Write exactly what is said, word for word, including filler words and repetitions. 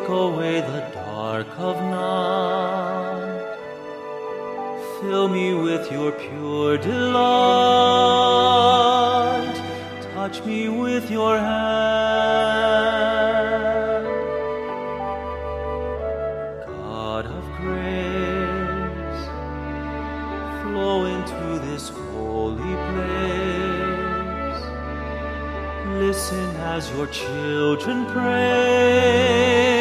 Take away the dark of night. Fill me with your pure delight. Touch me with your hand. God of grace, flow into this holy place. Listen as your children pray.